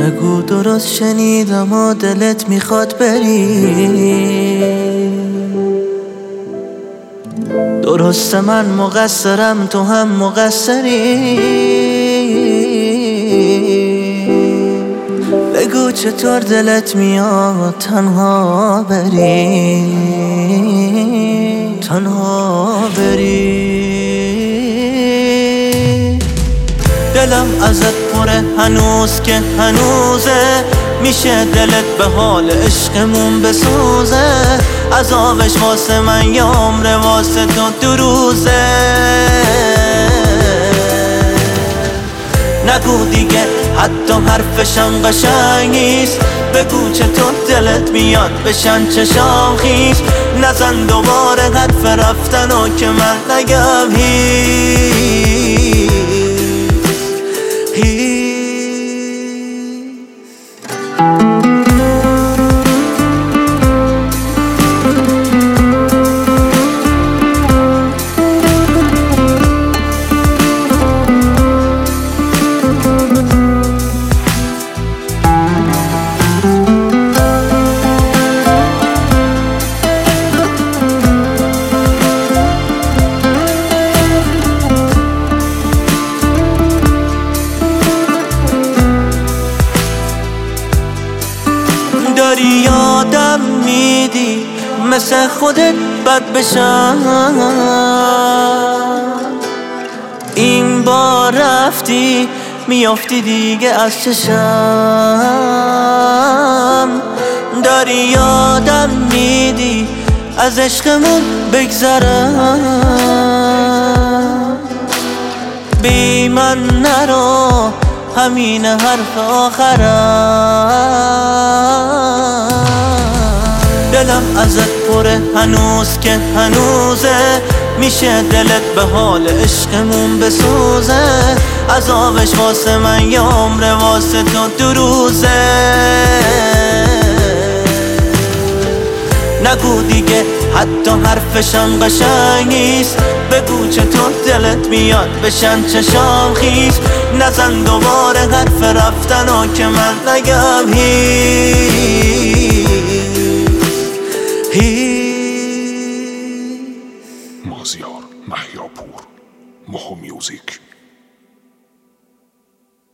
بگو درست شنیدم و دلت میخواد بری. درسته من مقصرم تو هم مقصری. بگو چطور دلت میاد تنها بری، تنها بری. دلم ازت پره هنوز که هنوزه، میشه دلت به حال عشقمون بسوزه. عذابش واسه من یه عمره واسه تو 2 روزه. نگو دیگه حتی حرفشم قشنگ نیست. بگو چطور دلت میاد بشن چشام خیس. نزن دوباره حرف رفتنو که من نگم داری یادم میدی مثل خودت بد بشم. این بار رفتی میافتی دیگه از چشم. داری یادم میدی از عشقمون بگذرم. بی من نرو همین حرف آخرم. دلم ازت پره هنوز که هنوزه، میشه دلت به حال عشقمون بسوزه. عذابش واسه من یه عمره واسه تو 2 روزه. نگو دیگه حتی حرفشم قشنگ نیست. بگو چطور دلت میاد بشن چشام خیس. نزن دوباره حرف رفتنو که من نگم مازیار محیاپور، ماهو میوزیک.